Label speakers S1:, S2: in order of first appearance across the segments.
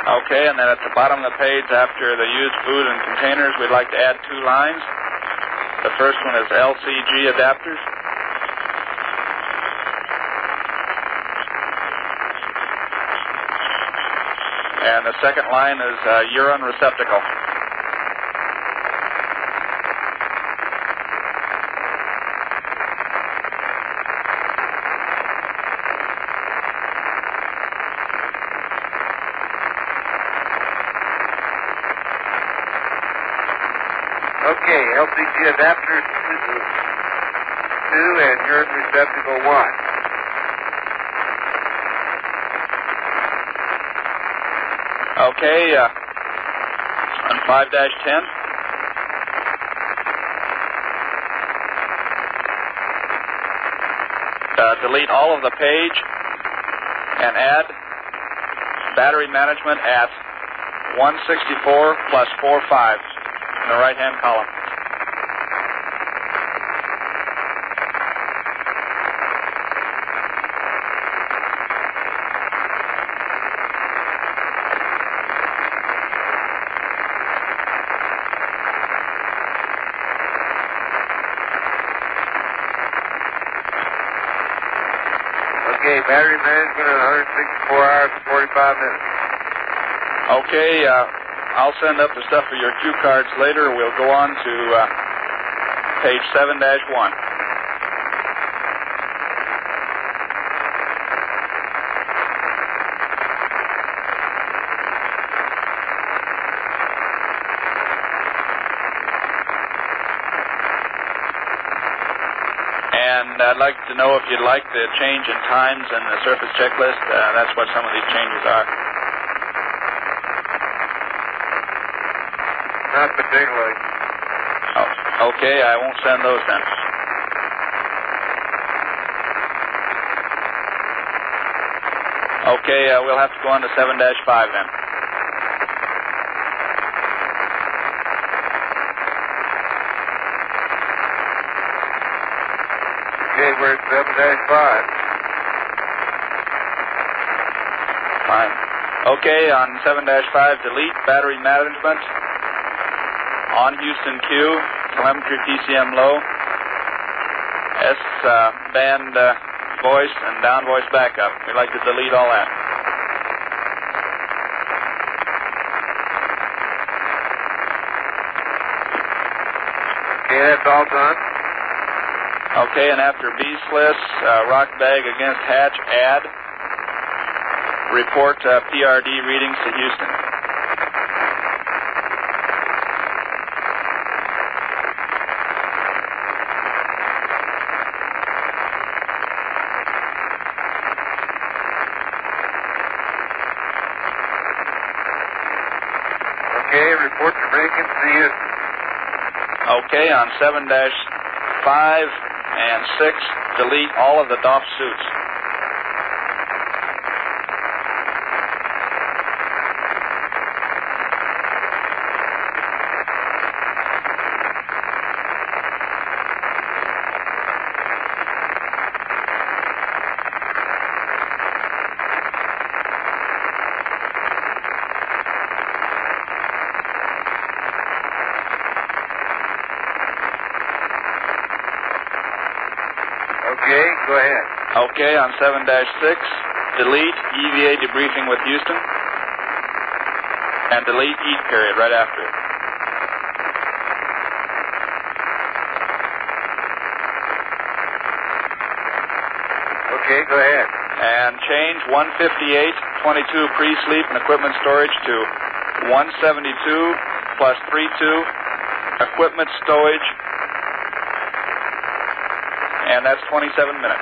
S1: Okay, and then at the bottom of the page, after the used food and containers, we'd like to add 2 lines. The first one is LCG adapters. And the second line is urine receptacle.
S2: Okay, LCG adapters 2 and urine receptacle 1.
S1: Okay, on 5-10. Delete all of the page and add battery management at 164 plus 45 in the right-hand column.
S2: Okay, battery management at 164 hours and 45 minutes.
S1: Okay, I'll send up the stuff for your cue cards later. We'll go on to page 7-1. And I'd like to know if you'd like the change in times in the surface checklist. That's what some of these changes are.
S2: Not particularly.
S1: Oh, okay, I won't send those then. Okay, we'll have to go on to 7-5 then.
S2: Okay, we're at 7-5.
S1: Fine. Okay, on 7-5, delete battery management. On Houston Q, telemetry PCM low, S-band voice, and down voice backup. We'd like to delete all that.
S2: Okay, that's all done.
S1: Okay, and after B-Sliss, rock bag against hatch, add, report PRD readings to Houston.
S2: Okay, report your break-ins to Houston.
S1: Okay, on 7-5 and 6, delete all of the DOF suits.
S2: Okay, go ahead.
S1: Okay, on 7-6, delete EVA debriefing with Houston, and delete heat period right after it.
S2: Okay, go ahead.
S1: And change 158.22 pre-sleep and equipment storage to 172 plus 32 equipment storage, and that's 27 minutes.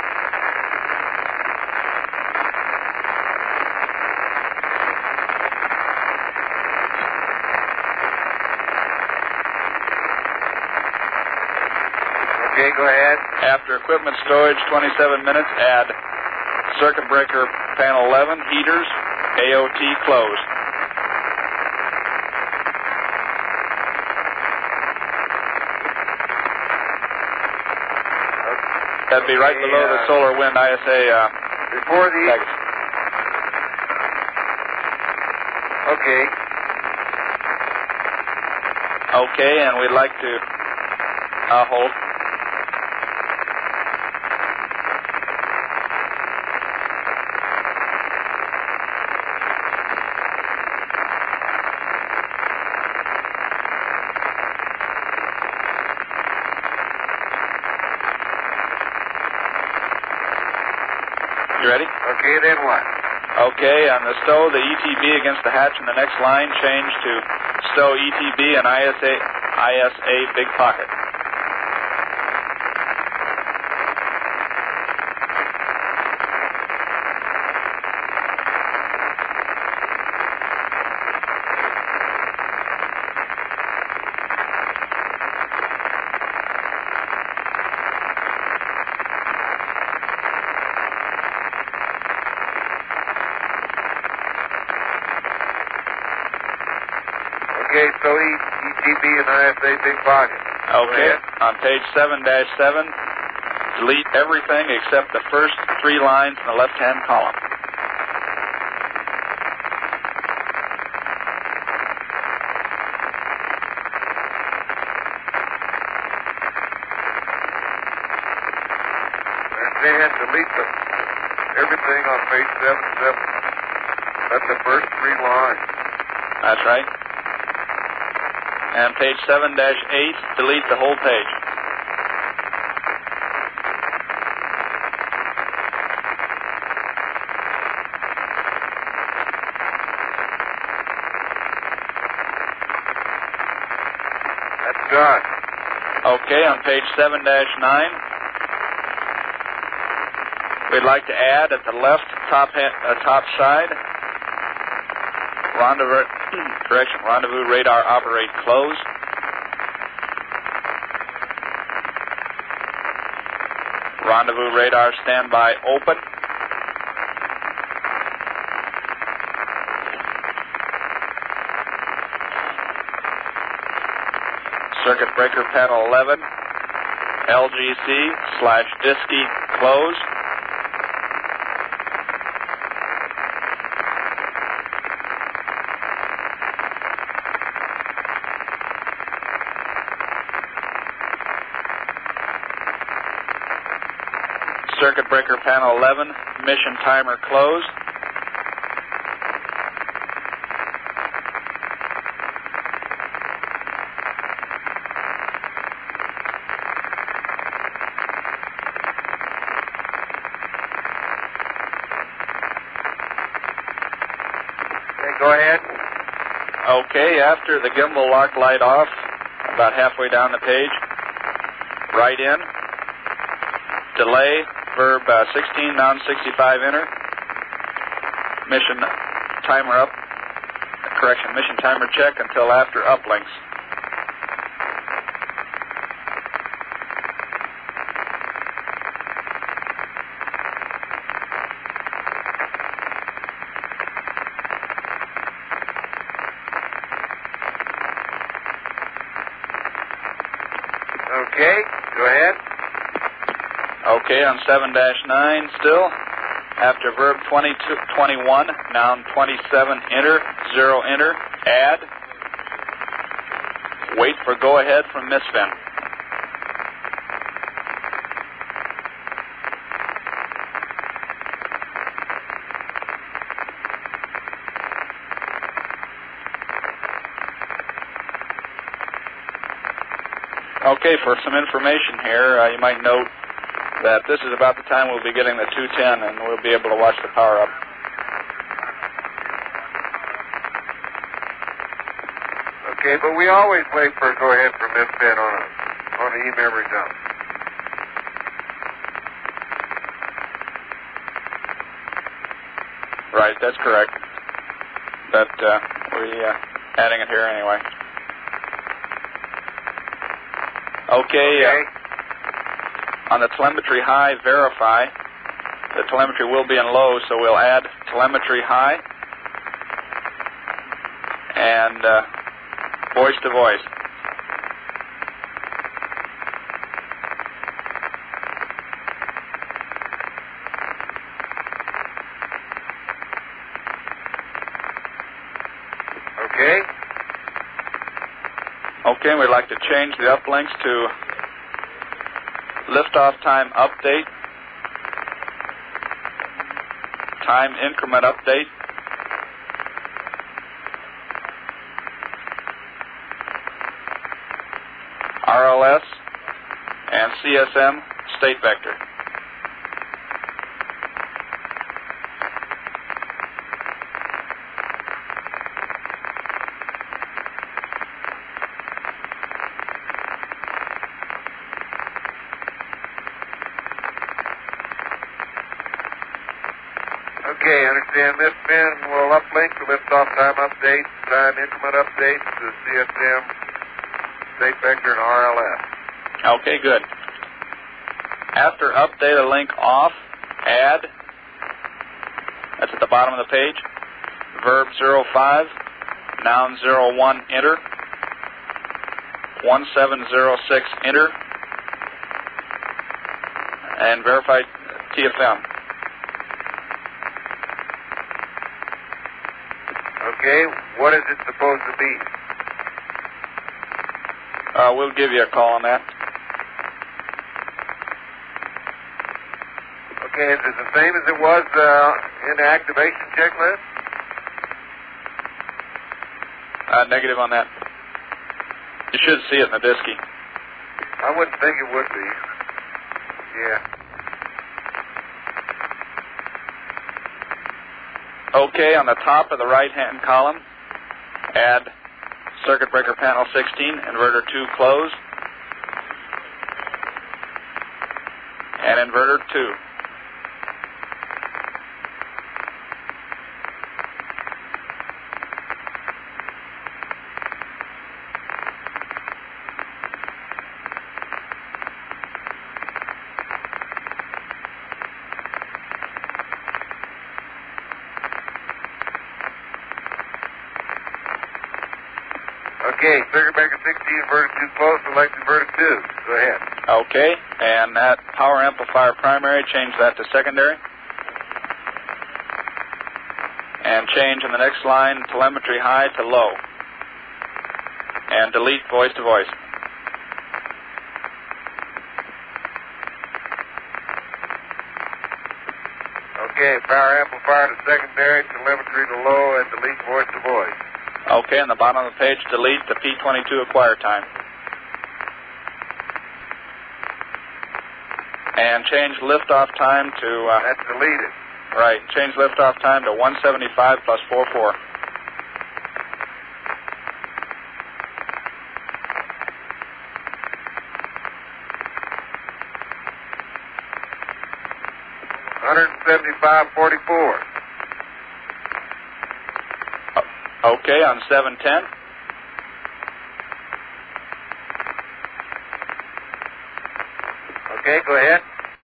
S2: Okay, go ahead.
S1: After equipment storage, 27 minutes, add circuit breaker panel 11, heaters, AOT closed. That'd be right below the solar wind ISA.
S2: Before the Okay.
S1: Okay, and we'd like to hold. You ready?
S2: Okay, then what?
S1: Okay, on the stow, the ETB against the hatch in the next line, change to stow ETB and ISA Big Pocket.
S2: Okay, so ETB and ISA Big Pocket.
S1: Okay, on page 7-7, delete everything except the first 3 lines in the left-hand column.
S2: And then delete everything on page 7-7. That's the first 3 lines.
S1: That's right. And page 7-8, delete the whole page.
S2: That's done.
S1: Okay, on page 7-9, we'd like to add at the left top side, rendezvous radar operate close. Rendezvous radar standby open. Circuit breaker panel 11, LGC/DISCI close. Circuit breaker panel 11, mission timer closed.
S2: Okay, go ahead.
S1: Okay, after the gimbal lock light off, about halfway down the page, right in, delay, verb 16, noun 65 enter, mission timer up, mission timer check until after uplinks.
S2: Okay, go ahead.
S1: Okay, on 7-9 still. After verb 21, noun 27, enter, 0 enter, add. Wait for go ahead from misfin. Okay, for some information here, you might note that this is about the time we'll be getting the 210 and we'll be able to watch the power up.
S2: Okay, but we always wait for a go-ahead from misfin on the E-memory dump.
S1: Right, that's correct. But we're adding it here anyway. Okay. On the telemetry high, verify. The telemetry will be in low, so we'll add telemetry high and voice to voice.
S2: Okay.
S1: Okay, we'd like to change the uplinks to liftoff time update, time increment update, RLS, and CSM state vector.
S2: Okay, understand this pin will uplink the liftoff time update, time increment update to CSM, state vector, and RLS.
S1: Okay, good. After update a link off, add, that's at the bottom of the page, verb 05, noun 01, enter, 1706, enter, and verify TFM.
S2: Okay, what is it supposed to be?
S1: We'll give you a call on that.
S2: Okay, is it the same as it was in the activation checklist?
S1: Negative on that. You should see it in the disky.
S2: I wouldn't think it would be. Yeah.
S1: Okay, on the top of the right-hand column, add circuit breaker panel 16, inverter 2 close, and inverter 2.
S2: Okay, circuit breaker 16, inverter 2 close, select inverter 2. Go ahead.
S1: Okay, and that power amplifier primary, change that to secondary. And change in the next line telemetry high to low. And delete voice to voice.
S2: Okay, power amplifier to secondary, telemetry to low, and delete voice to voice.
S1: Okay, on the bottom of the page, delete the P22 acquire time. And change liftoff time to...
S2: That's deleted.
S1: Right, change liftoff time to 175 plus 44.
S2: $175.44.
S1: Okay, on 710.
S2: Okay, go ahead.